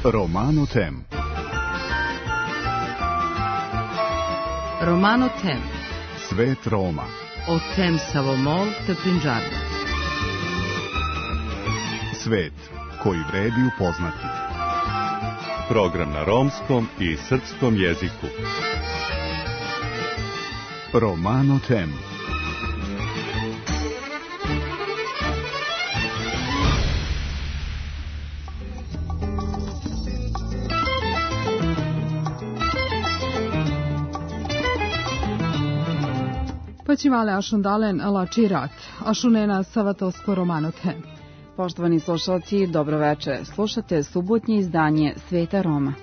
Romano Tem. Romano Tem. Svet Roma. O Tem Savomol te Punjabi. Svet koji vredi upoznati. Program na romskom i srpskom jeziku. Romano Tem. Počivale ašundalen lačirat, ašunena savatosko Romano Tem. Poštovani slušalci, dobroveče. Slušate subotnje izdanje Sveta Roma.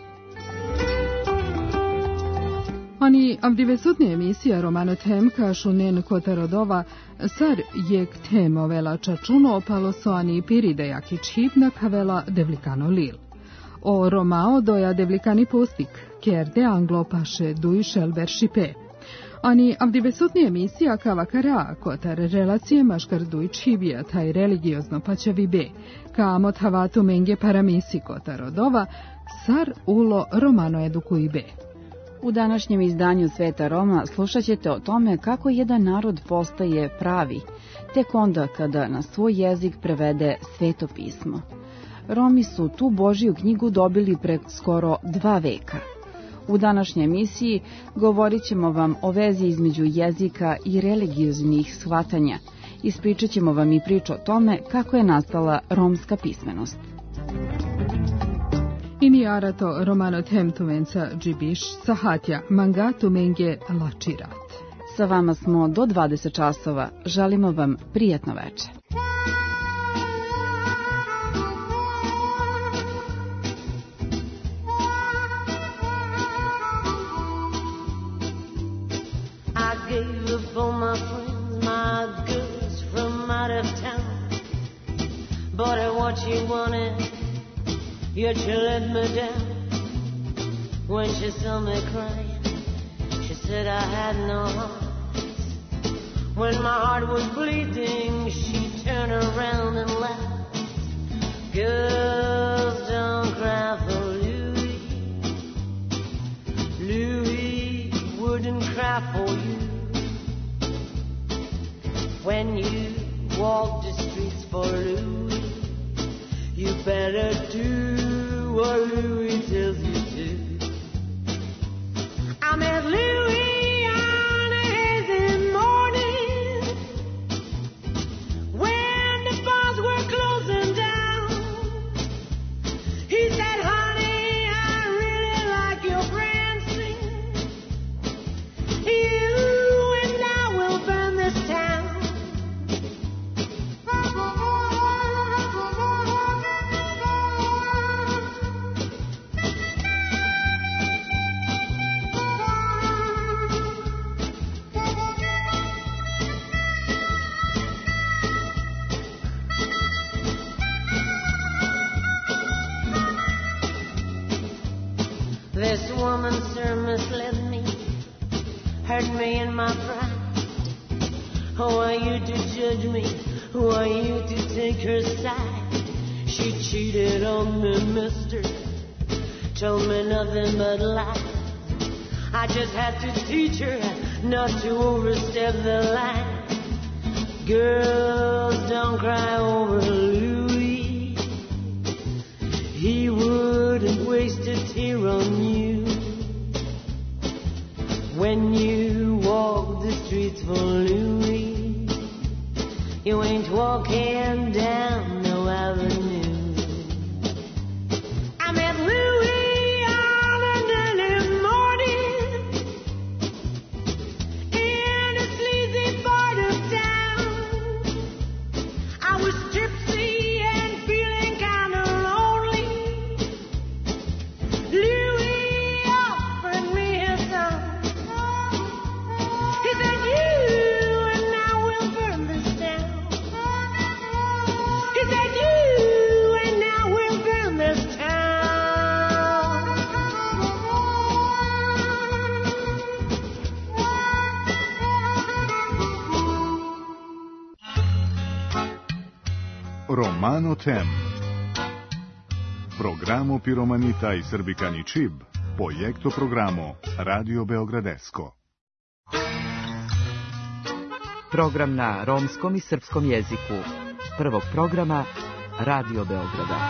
Ani avdivesutne emisija Romano Tem ka šunen kotarodova sar jek temo vela čačuno paloso ani piride jakič hipna kavela devlikano lil. O Romao doja devlikani postik, kerde anglo paše duišel veršipe. Ani avdivesutni emisija kavakara kotar relacije maškar duičhibija taj religiozno paćavi be, ka mothavatu menge paramisi kotarodova sar ulo Romano edukuji be. U današnjem izdanju Sveta Roma slušat ćete o tome kako jedan narod postaje pravi, tek onda kada na svoj jezik prevede Sveto pismo. Romi su tu Božiju knjigu dobili pre skoro 2 veka. U današnjoj emisiji govorit ćemo vam o vezi između jezika i religioznih shvatanja. Ispričat ćemo vam i priču o tome kako je nastala romska pismenost. Ini arato Romano Tem tuvenca džibiš sahatja mangatu menge lačirat. Sa vama smo do 20 časova. Želimo vam prijatno veče. Bought her what she wanted, yet she let me down. When she saw me crying, she said I had no heart. When my heart was bleeding, she turned around and laughed. Girls, don't cry for Louis. Louis wouldn't cry for you. When you walk the streets for Louis, you better do what Louis tells you to. I met Louis on a hazy morning when the bars were closing down. He said, honey, I really like your prancing. You and I will burn this town. This woman, sir, misled me, hurt me in my pride. Who are you to judge me? Who are you to take her side? She cheated on me, mister, told me nothing but lies. I just had to teach her not to overstep the line. Girls, don't cry over Louis. He wouldn't waste a tear on you. When you walk the streets for Louis, you ain't walking down no avenue. I met Louis on an early morning in a sleazy part of town. I was tipsy and feeling kind of lonely. Louis offered me his song. He said, you and I will burn this town. He said, you and I will burn this town. Romano Tem. Programo Piromanita i Srbikani Čib, projekto programo Radio Beogradesko. Program na romskom i srpskom jeziku. Prvog programa Radio Beograda.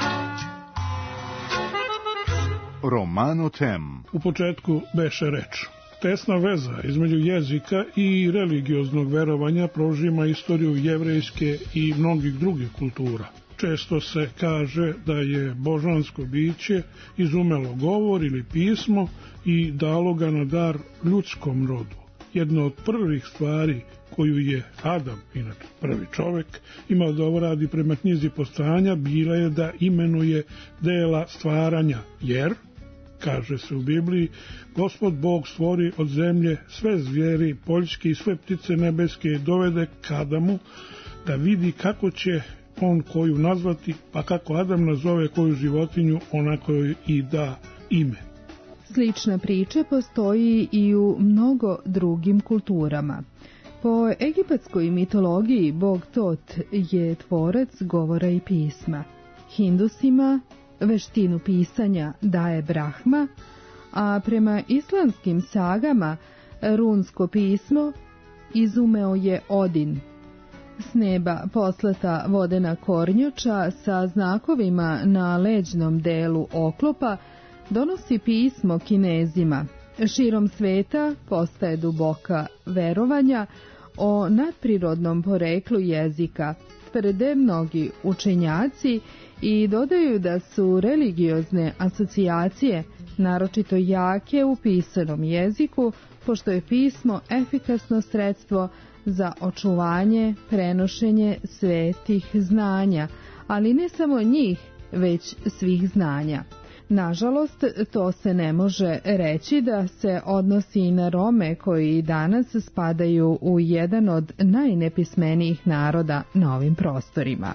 Romano Tem. U početku beše reč. Tesna veza između jezika i religioznog verovanja prožima istoriju jevrejske i mnogih drugih kultura. Često se kaže da je božansko biće izumelo govor ili pismo i dalo ga na dar ljudskom rodu. Jedna od prvih stvari koju je Adam, inače prvi čovek, imao da uradi prema knjizi Postojanja, bila je da imenuje dela stvaranja, jer, kaže se u Bibliji, Gospod Bog stvori od zemlje sve zvijeri poljske i sve ptice nebeske i dovede k Adamu da vidi kako će on koju nazvati, pa kako Adam nazove koju životinju, onako joj i da ime. Slična priča postoji i u mnogo drugim kulturama. Po egipatskoj mitologiji Bog Tot je tvorac govora i pisma. Hindusima veštinu pisanja daje Brahma, a prema islamskim sagama runsko pismo izumeo je Odin. S neba poslata vodena kornjača sa znakovima na leđnom delu oklopa donosi pismo Kinezima. Širom sveta postaje duboka verovanja o nadprirodnom poreklu jezika. Tvrde mnogi učenjaci i dodaju da su religiozne asocijacije naročito jake u pisanom jeziku, pošto je pismo efikasno sredstvo za očuvanje, prenošenje svetih znanja, ali ne samo njih, već svih znanja. Nažalost, to se ne može reći da se odnosi i na Rome koji danas spadaju u jedan od najnepismenijih naroda na ovim prostorima.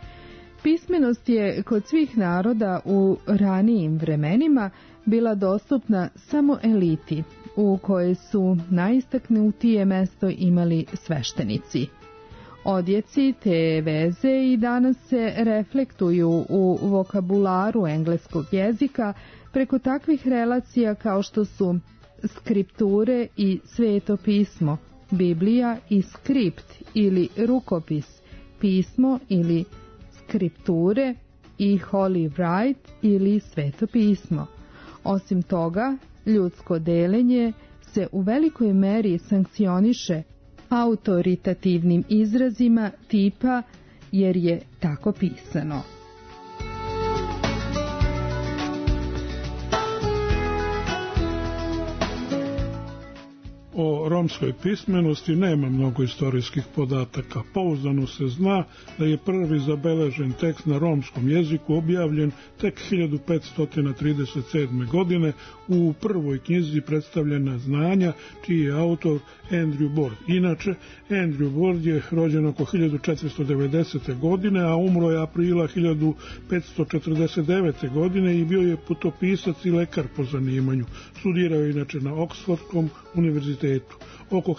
Pismenost je kod svih naroda u ranijim vremenima bila dostupna samo eliti, u kojoj su najistaknutije mesto imali sveštenici. Odjeci te veze i danas se reflektuju u vokabularu engleskog jezika preko takvih relacija kao što su skripture i sveto pismo, Biblija i skript ili rukopis, pismo ili skripture i Holy Write ili sveto pismo. Osim toga, ljudsko delenje se u velikoj meri sankcioniše autoritativnim izrazima tipa jer je tako pisano. O romskoj pismenosti nema mnogo istorijskih podataka. Pouzdano se zna da je prvi zabeležen tekst na romskom jeziku objavljen tek 1537. godine u prvoj knjizi Predstavljena znanja, čiji je autor Andrew Board. Inače, Andrew Board je rođen oko 1490. godine, a umro je aprila 1549. godine i bio je putopisac i lekar po zanimanju. Studirao je inače na Oksfordskom univerzitetu oko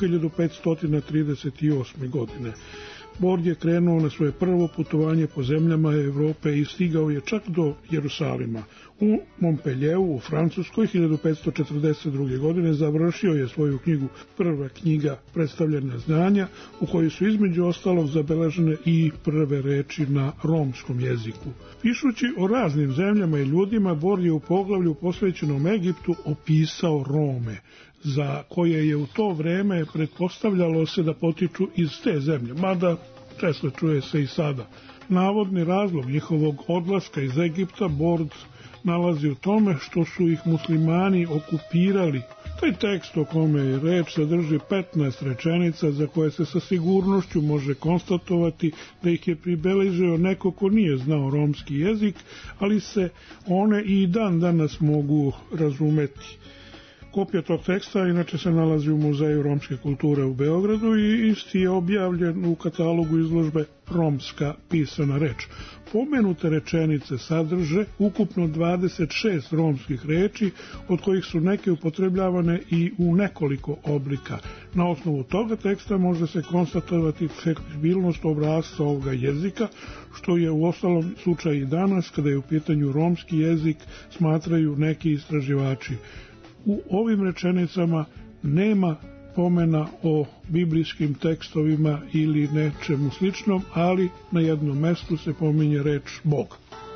1538. godine. Bord je krenuo na svoje prvo putovanje po zemljama Evrope i stigao je čak do Jerusalima. U Montpellieru u Francuskoj 1542. godine završio je svoju knjigu Prva knjiga Predstavljena znanja, u kojoj su između ostalog zabeležene i prve reči na romskom jeziku. Pišući o raznim zemljama i ljudima, Bord je u poglavlju posvećenom Egiptu opisao Rome, za koje je u to vreme pretpostavljalo se da potiču iz te zemlje, mada često čuje se i sada. Navodni razlog njihovog odlaska iz Egipta Bord nalazi u tome što su ih muslimani okupirali. Taj tekst o kome je reč sadrži 15 rečenica za koje se sa sigurnošću može konstatovati da ih je pribeležio neko ko nije znao romski jezik, ali se one i dan danas mogu razumeti. Kopija tog teksta inače se nalazi u Muzeju romske kulture u Beogradu i isti je objavljen u katalogu izložbe Romska pisana reč. Pomenute rečenice sadrže ukupno 26 romskih reči, od kojih su neke upotrebljavane i u nekoliko oblika. Na osnovu toga teksta može se konstatovati fleksibilnost obrasca ovoga jezika, što je u ostalom slučaj i danas kada je u pitanju romski jezik, smatraju neki istraživači. U ovim rečenicama nema pomena o biblijskim tekstovima ili nečemu sličnom, ali na jednom mestu se pominje reč Bog.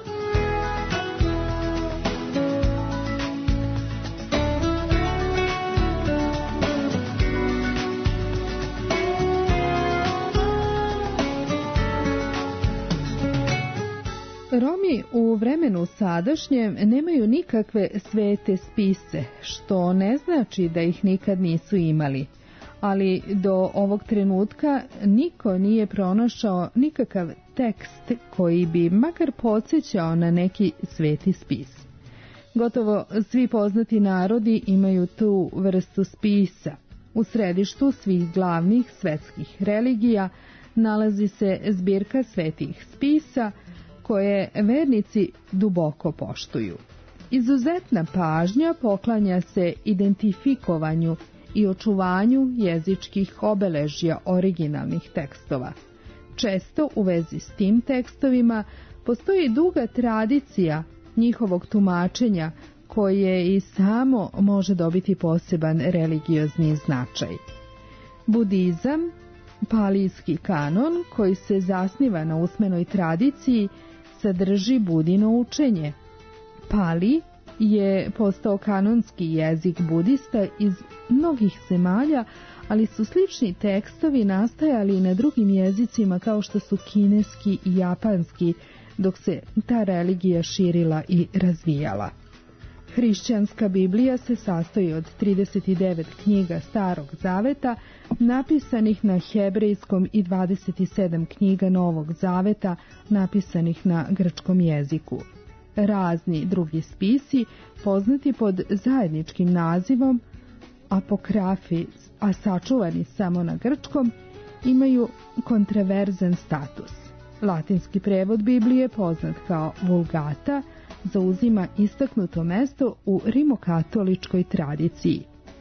Romi u vremenu sadašnjem nemaju nikakve svete spise, što ne znači da ih nikad nisu imali, ali do ovog trenutka niko nije pronašao nikakav tekst koji bi makar podsjećao na neki sveti spis. Gotovo svi poznati narodi imaju tu vrstu spisa. U središtu svih glavnih svetskih religija nalazi se zbirka svetih spisa, koje vernici duboko poštuju. Izuzetna pažnja poklanja se identifikovanju i očuvanju jezičkih obeležja originalnih tekstova. Često u vezi s tim tekstovima postoji duga tradicija njihovog tumačenja koje i samo može dobiti poseban religiozni značaj. Budizam, palijski kanon koji se zasniva na usmenoj tradiciji, sadrži Budino učenje. Pali je postao kanonski jezik budista iz mnogih zemalja, ali su slični tekstovi nastajali na drugim jezicima kao što su kineski i japanski, dok se ta religija širila i razvijala. Hrišćanska Biblija se sastoji od 39 knjiga Starog Zaveta, napisanih na hebrejskom i 27 knjiga Novog Zaveta, napisanih na grčkom jeziku. Razni drugi spisi, poznati pod zajedničkim nazivom apokrafi, a sačuvani samo na grčkom, imaju kontroverzan status. Latinski prevod Biblije, poznat kao Vulgata, zauzima istaknuto mesto u rimokatoličkoj tradiciji.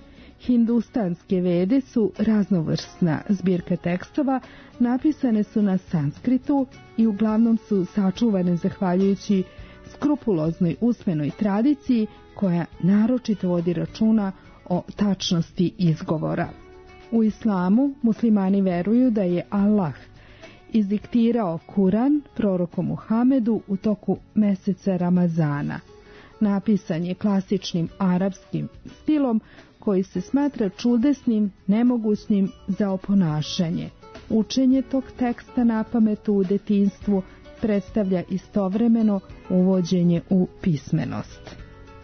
Hindustanske vede su raznovrsna zbirka tekstova, napisane su na sanskritu i uglavnom su sačuvane zahvaljujući skrupuloznoj usmenoj tradiciji koja naročito vodi računa o tačnosti izgovora. U islamu muslimani veruju da je Allah izdiktirao Kuran proroku Muhamedu u toku meseca Ramazana. Napisan je klasičnim arapskim stilom koji se smatra čudesnim, nemogućnim za oponašanje. Učenje tog teksta napamet u detinjstvu predstavlja istovremeno uvođenje u pismenost.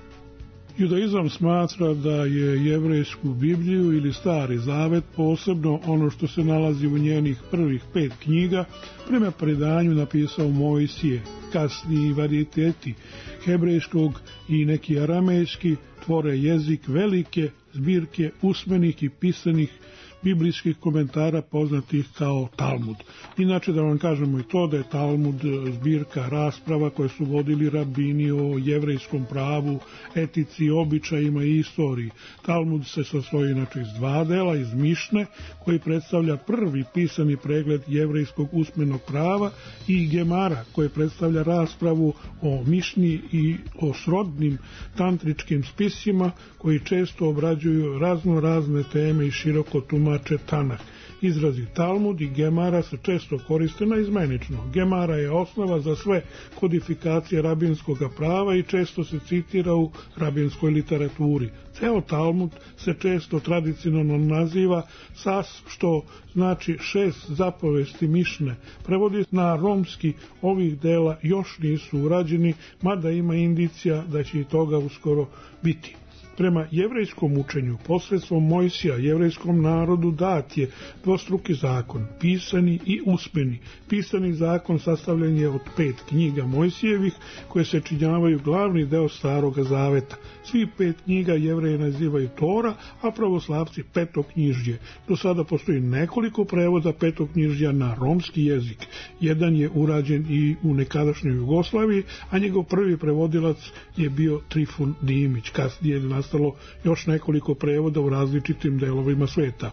Judaizam smatra da je jevrejsku Bibliju ili Stari Zavet, posebno ono što se nalazi u njenih prvih 5 knjiga, prema predanju napisao Mojsije. Kasniji varijeteti hebrejskog i neki aramejski tvore jezik velike zbirke usmenih i pisanih biblijskih komentara poznatih kao Talmud. Inače da vam kažemo i to da je Talmud zbirka rasprava koje su vodili rabini o jevrejskom pravu, etici, običajima i istoriji. Talmud se sastoji inače iz 2 dela, iz Mišne koji predstavlja prvi pisani pregled jevrejskog usmenog prava i Gemara koji predstavlja raspravu o Mišni i o srodnim tantričkim spisima koji često obrađuju razne teme i široko tumače Tanah. Izrazi Talmud i Gemara se često koriste naizmenično. Gemara je osnova za sve kodifikacije rabinskog prava i često se citira u rabinskoj literaturi. Ceo Talmud se često tradicionalno naziva Sas, što znači 6 zapovesti Mišne. Prevodi na romski ovih dela još nisu urađeni, mada ima indicija da će i toga uskoro biti. Prema jevrejskom učenju, posredstvom Mojsija, jevrejskom narodu dat je dvostruki zakon, pisani i usmeni. Pisani zakon sastavljen je od 5 knjiga Mojsijevih, koje se činjavaju glavni deo Staroga Zaveta. Svi 5 knjiga Jevreje nazivaju Tora, a pravoslavci Petoknjižje. Do sada postoji nekoliko prevoda Petoknjižja na romski jezik. Jedan je urađen i u nekadašnjoj Jugoslaviji, a njegov prvi prevodilac je bio Trifun Dimić. Kasnije je nastalo još nekoliko prevoda u različitim delovima sveta.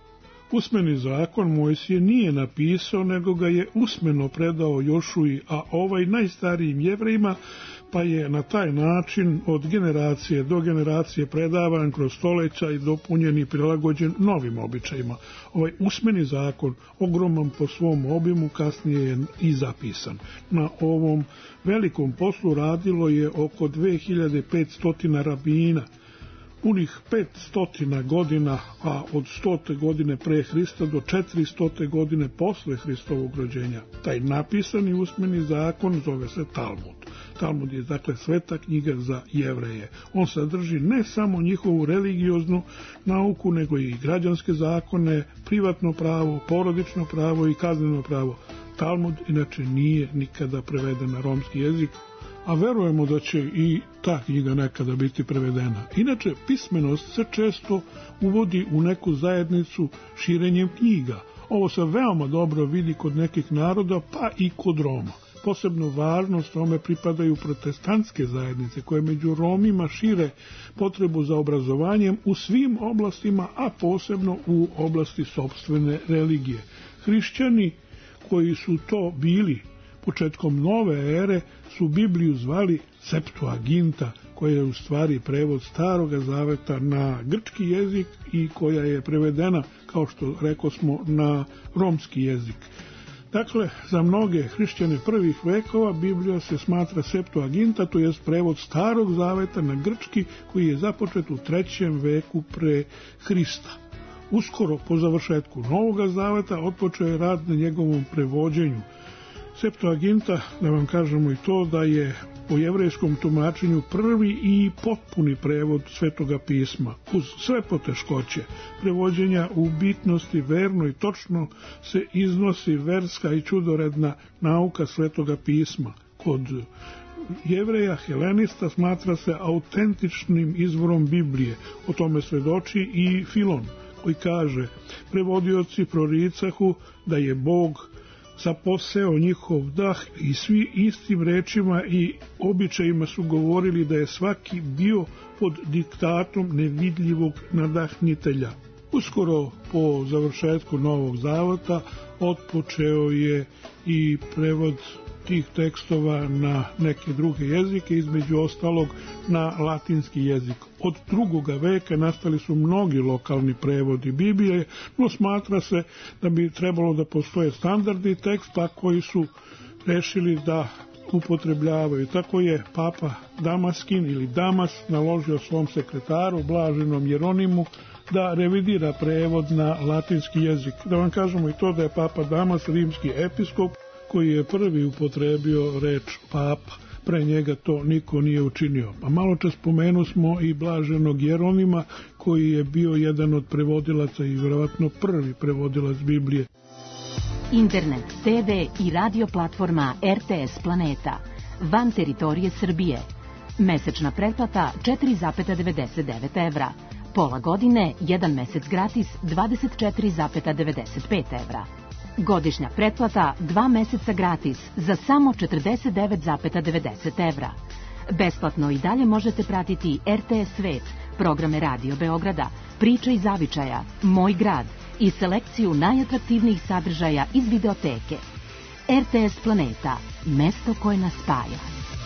Usmeni zakon Mojsije nije napisao, nego ga je usmeno predao Jošuji, a ovaj najstarijim Jevrejima, pa je na taj način od generacije do generacije predavan kroz stoljeća i dopunjen i prilagođen novim običajima. Ovaj usmeni zakon, ogroman po svom obimu, kasnije je i zapisan. Na ovom velikom poslu radilo je oko 2500 rabina, punih 500 godina, a od 100. godine pre Hrista do 400. godine posle Hristovog rođenja. Taj napisani usmeni zakon zove se Talmud. Talmud je dakle sveta knjiga za Jevreje. On sadrži ne samo njihovu religioznu nauku, nego i građanske zakone, privatno pravo, porodično pravo i kazneno pravo. Talmud inače nije nikada preveden na romski jezik, a verujemo da će i ta knjiga nekada biti prevedena. Inače, pismenost se često uvodi u neku zajednicu širenjem knjiga. Ovo se veoma dobro vidi kod nekih naroda, pa i kod Roma. Posebno važnost tome pripadaju protestantske zajednice, koje među Romima šire potrebu za obrazovanjem u svim oblastima, a posebno u oblasti sopstvene religije. Hrišćani koji su to bili početkom nove ere su Bibliju zvali Septuaginta, koja je u stvari prevod Staroga zaveta na grčki jezik i koja je prevedena, kao što rekosmo, na romski jezik. Dakle, za mnoge hrišćane prvih vekova Biblija se smatra Septuaginta, to je prevod Starog zaveta na grčki, koji je započet u 3. veku pre Hrista. Uskoro po završetku Novoga zaveta otpočeo je rad na njegovom prevođenju. Septuaginta, da vam kažemo i to, da je po jevrejskom tumačenju prvi i potpuni prevod Svetoga pisma. Uz sve poteškoće prevođenja u bitnosti verno i točno se iznosi verska i čudoredna nauka Svetoga pisma. Kod Jevreja helenista smatra se autentičnim izvorom Biblije. O tome svedoči i Filon, koji kaže: prevodioci proricahu da je Bog zaposeo njihov dah i svi istim rečima i običajima su govorili da je svaki bio pod diktatom nevidljivog nadahnitelja. Uskoro po završetku Novog zaveta otpočeo je i prevod tih tekstova na neke druge jezike, između ostalog na latinski jezik. Od 2. veka nastali su mnogi lokalni prevodi Biblije, no smatra se da bi trebalo da postoje standardni teksta koji su rešili da upotrebljavaju. Tako je Papa Damaskin ili Damas naložio svom sekretaru, blaženom Jeronimu, da revidira prevod na latinski jezik. Da vam kažemo i to da je Papa Damas rimski episkop, koji je prvi upotrebio reč papa. Pre njega to niko nije učinio. A malo čas spomenu smo i blaženog Jeronima, koji je bio jedan od prevodilaca i vjerovatno prvi prevodilac Biblije. Internet, TV i radio platforma RTS Planeta. Van teritorije Srbije. Mesečna pretplata 4,99 evra. Pola godine, 1 mesec gratis 24,95 evra. Godišnja pretplata 2 meseca gratis za samo 49,90 evra. Besplatno i dalje možete pratiti RTS Svet, programe Radio Beograda, Priče iz zavičaja, Moj grad i selekciju najatraktivnijih sadržaja iz videoteke. RTS Planeta, mesto koje nas spaja.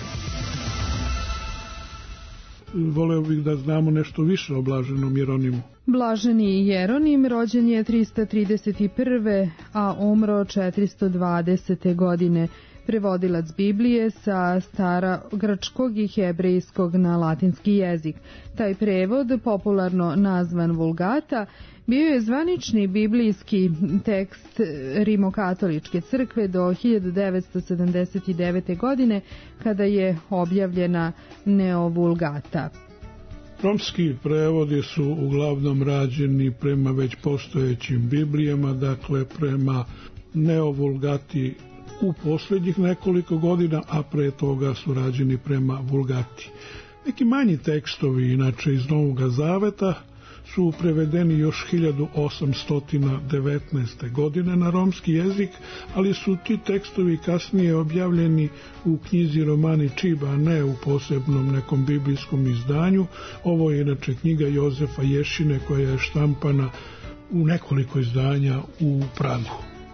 Voleo bih da znamo nešto više o blaženom Jeronimu. Blaženi Jeronim rođen je 331. a umro 420. godine. Prevodilac Biblije sa starogrčkog i hebrejskog na latinski jezik. Taj prevod, popularno nazvan Vulgata, bio je zvanični biblijski tekst Rimokatoličke crkve do 1979. godine, kada je objavljena Neovulgata. Romski prevodi su uglavnom rađeni prema već postojećim Biblijama, dakle prema Neovulgati u posljednjih nekoliko godina, a pre toga su rađeni prema Vulgati. Neki manji tekstovi, inače iz Novoga zaveta, su prevedeni još 1819. godine na romski jezik, ali su ti tekstovi kasnije objavljeni u knjizi Romani Čib, a ne u posebnom nekom biblijskom izdanju. Ovo je inače knjiga Jozefa Ješine, koja je štampana u nekoliko izdanja u Pragu.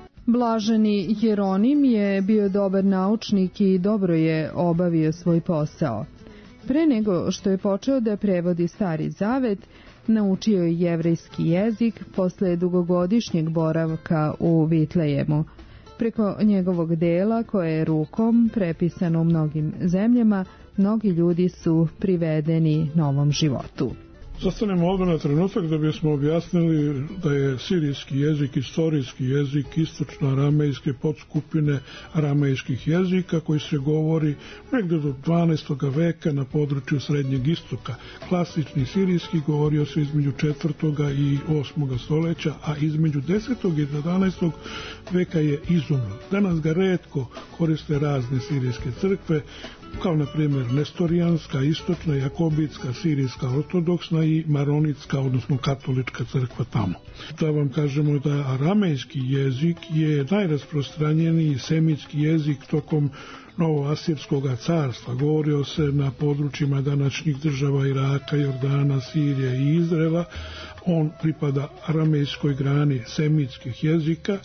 Blaženi Jeronim je bio dobar naučnik i dobro je obavio svoj posao. Pre nego što je počeo da prevodi Stari Zavet, naučio je jevrejski jezik posle dugogodišnjeg boravka u Vitlejemu. Preko njegovog dela, koje je rukom prepisano u mnogim zemljama, mnogi ljudi su privedeni novom životu. Zastanemo ovdje na trenutak da bismo objasnili da je sirijski jezik istorijski jezik istočno-aramejske podskupine aramejskih jezika koji se govori negde do 12. veka na području Srednjeg istoka. Klasični sirijski govorio se između 4. i 8. stoljeća, a između 10. i 11. veka je izumro. Danas ga retko koriste razne sirijske crkve, kao na primjer nestorijanska, istočna, jakobitska, sirijska, ortodoksna i maronitska, odnosno katolička crkva tamo. Da vam kažemo da aramejski jezik je najrasprostranjeniji semitski jezik tokom Novoasirskog carstva. Govorio se na područjima današnjih država Iraka, Jordana, Sirije i Izraela. On pripada aramejskoj grani semitskih jezika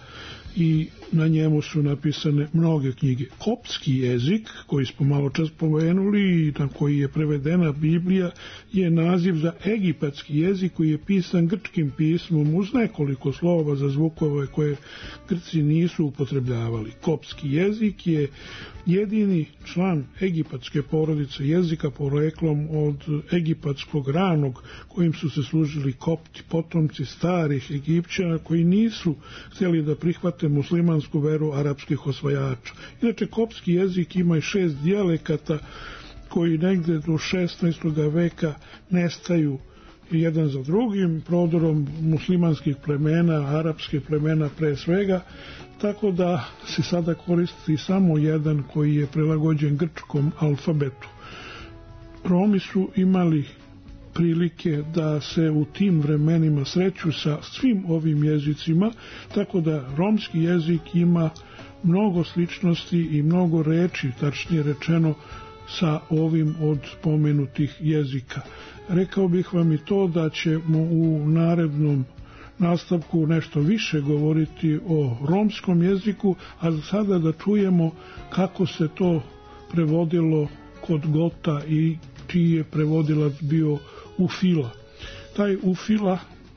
i na njemu su napisane mnoge knjige. Koptski jezik, koji smo malo čas pomenuli i na koji je prevedena Biblija, je naziv za egipatski jezik koji je pisan grčkim pismom uz nekoliko slova za zvukove koje Grci nisu upotrebljavali. Koptski jezik je jedini član egipatske porodice jezika poreklom od egipatskog ranog kojim su se služili Kopti, potomci starih Egipćana koji nisu htjeli da prihvate muslimansku veru arapskih osvajača. Inače, koptski jezik ima i 6 dijalekata koji negde do 16. veka nestaju jedan za drugim, prodorom muslimanskih plemena, arapske plemena pre svega, tako da se sada koristi samo jedan koji je prilagođen grčkom alfabetu. Romi su imali prilike da se u tim vremenima sreću sa svim ovim jezicima, tako da romski jezik ima mnogo sličnosti i mnogo reči, tačnije rečeno, sa ovim od pomenutih jezika. Rekao bih vam i to da ćemo u narednom nastavku nešto više govoriti o romskom jeziku, a za sada da čujemo kako se to prevodilo kod Gota i čiji je prevodilac bio Ufila. Taj Ufila,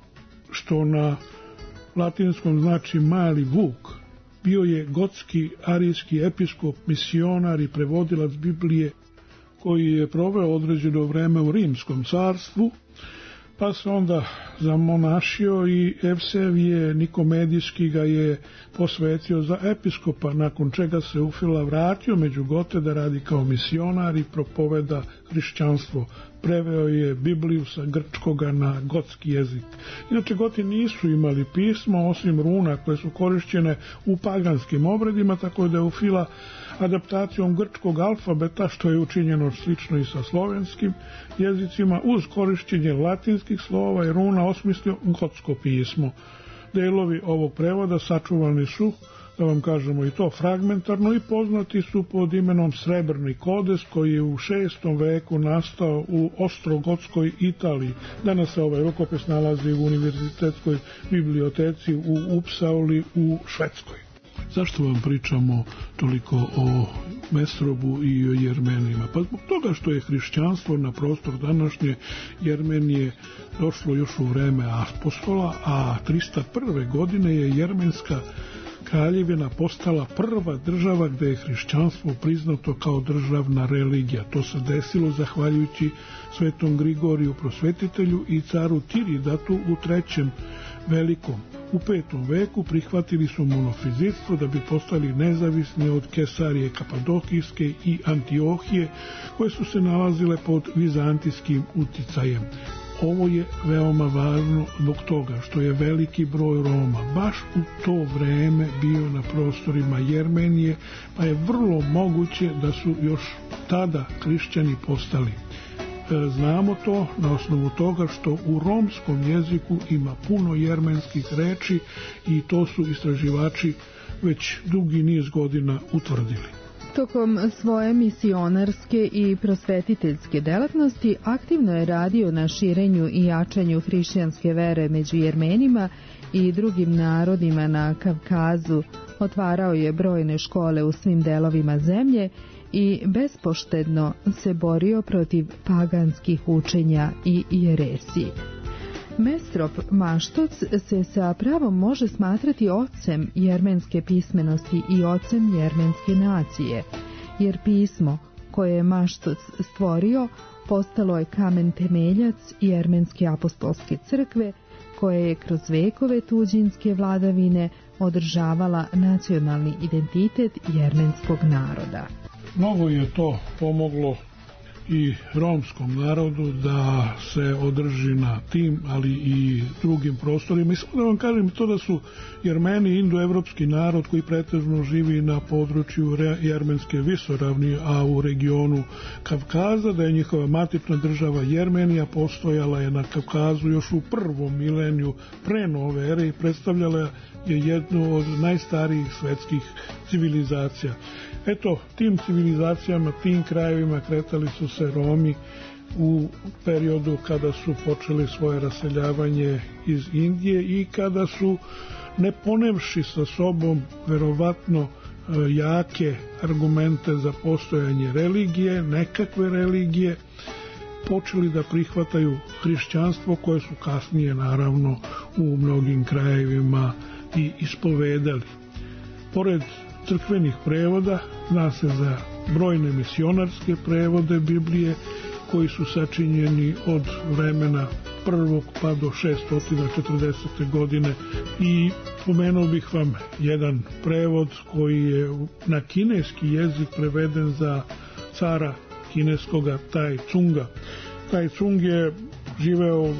što na latinskom znači mali vuk, bio je gotski arijski episkop, misionar i prevodilac Biblije koji je proveo određeno vreme u Rimskom carstvu, pa se onda zamonašio i Evsevije Nikomedijski ga je posvetio za episkopa, nakon čega se Ufila vratio među Gote da radi kao misionar i propoveda hrišćanstvo. Preveo je Bibliju sa grčkoga na gotski jezik. Inače, Goti nisu imali pismo osim runa koje su korišćene u paganskim obredima, tako da je Ufila adaptacijom grčkog alfabeta, što je učinjeno slično i sa slovenskim jezicima, uz korišćenje latinskih slova i runa osmislio gotsko pismo. Delovi ovog prevoda sačuvani su, da vam kažemo i to, fragmentarno i poznati su pod imenom Srebrni kodes, koji je u 6. veku nastao u ostrogotskoj Italiji. Danas se ovaj rukopis nalazi u univerzitetskoj biblioteci u Upsali u Švedskoj. Zašto vam pričamo toliko o Mesrobu i o Jermenima? Pa zbog toga što je hrišćanstvo na prostor današnje Jermenije došlo još u vreme apostola, a 301. godine je jermenska kraljevina postala prva država gde je hrišćanstvo priznato kao državna religija. To se desilo zahvaljujući svetom Grigoriju prosvetitelju i caru Tiridatu u 3. velikom. U 5. veku prihvatili su monofizitstvo da bi postali nezavisni od Kesarije Kapadokijske i Antiohije, koje su se nalazile pod vizantijskim uticajem. Ovo je veoma važno zbog toga što je veliki broj Roma baš u to vreme bio na prostorima Jermenije, pa je vrlo moguće da su još tada hrišćani postali. Znamo to na osnovu toga što u romskom jeziku ima puno jermenskih reči i to su istraživači već dugi niz godina utvrdili. Tokom svoje misionarske i prosvetiteljske delatnosti aktivno je radio na širenju i jačanju hrišćanske vere među Jermenima i drugim narodima na Kavkazu, otvarao je brojne škole u svim delovima zemlje i bespoštedno se borio protiv paganskih učenja i jeresiji. Mesrop Maštoc se sa pravom može smatrati ocem jermenske pismenosti i ocem jermenske nacije, jer pismo koje je Maštoc stvorio postalo je kamen temeljac jermenske apostolske crkve, koje je kroz vekove tuđinske vladavine održavala nacionalni identitet jermenskog naroda. Mnogo je to pomoglo i romskom narodu da se održi na tim, ali i drugim prostorima. I samo da vam kažem to da su Jermeni indoevropski narod koji pretežno živi na području Jermenske visoravni, a u regionu Kavkaza, da je njihova matična država Jermenija postojala je na Kavkazu još u prvom mileniju pre nove ere i predstavljala je jednu od najstarijih svetskih civilizacija. Eto, tim civilizacijama, tim krajevima kretali su se Romi u periodu kada su počeli svoje raseljavanje iz Indije i kada su, ne ponevši sa sobom verovatno jake argumente za postojanje religije, nekakve religije, počeli da prihvataju hrišćanstvo koje su kasnije naravno u mnogim krajevima i ispovedali. Pored crkvenih prevoda zna se za brojne misionarske prevode Biblije koji su sačinjeni od vremena 1. pa do 640. godine i pomenuo bih vam jedan prevod koji je na kineski jezik preveden za cara kineskoga Tai Tsunga. Tai Tsung je živeo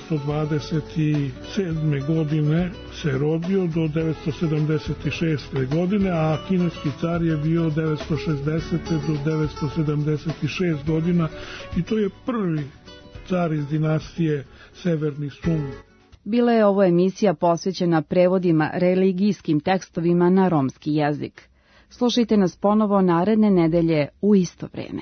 927. godine, se rodio do 976. godine, a kineski car je bio 960. do 976. godina i to je prvi car iz dinastije Severni Sung. Bila je ovo emisija posvećena prevodima religijskim tekstovima na romski jezik. Slušajte nas ponovo naredne nedelje u isto vreme.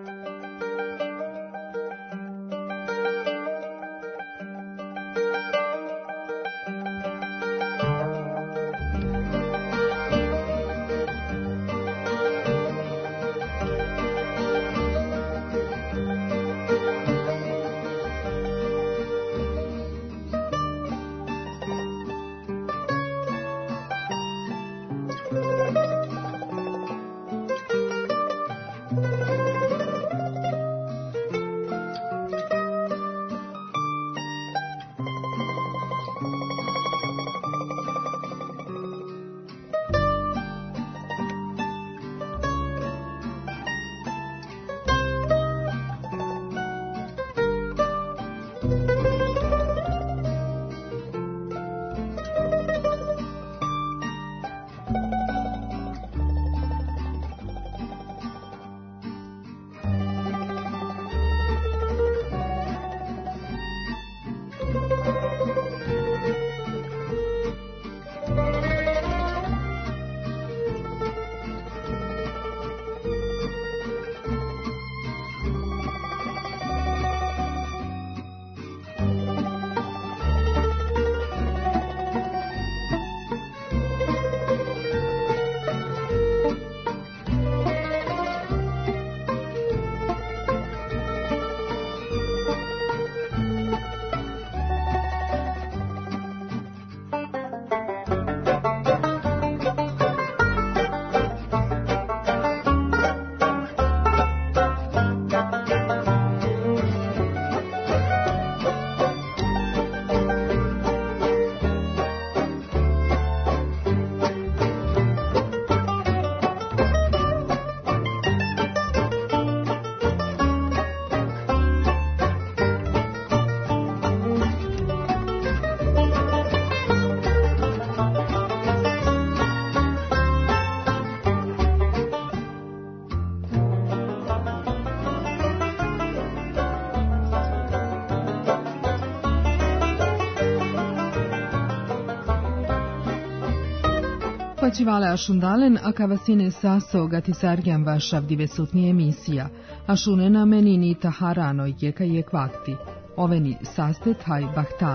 Pačivale ašundalen, a kavasine saso gatisargian vašav divesutni emisija, ašunena menini taharano jeka je kvakti, oveni sastet haj bahtale.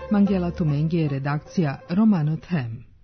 Mangela Tumengi je redakcija Romano Them.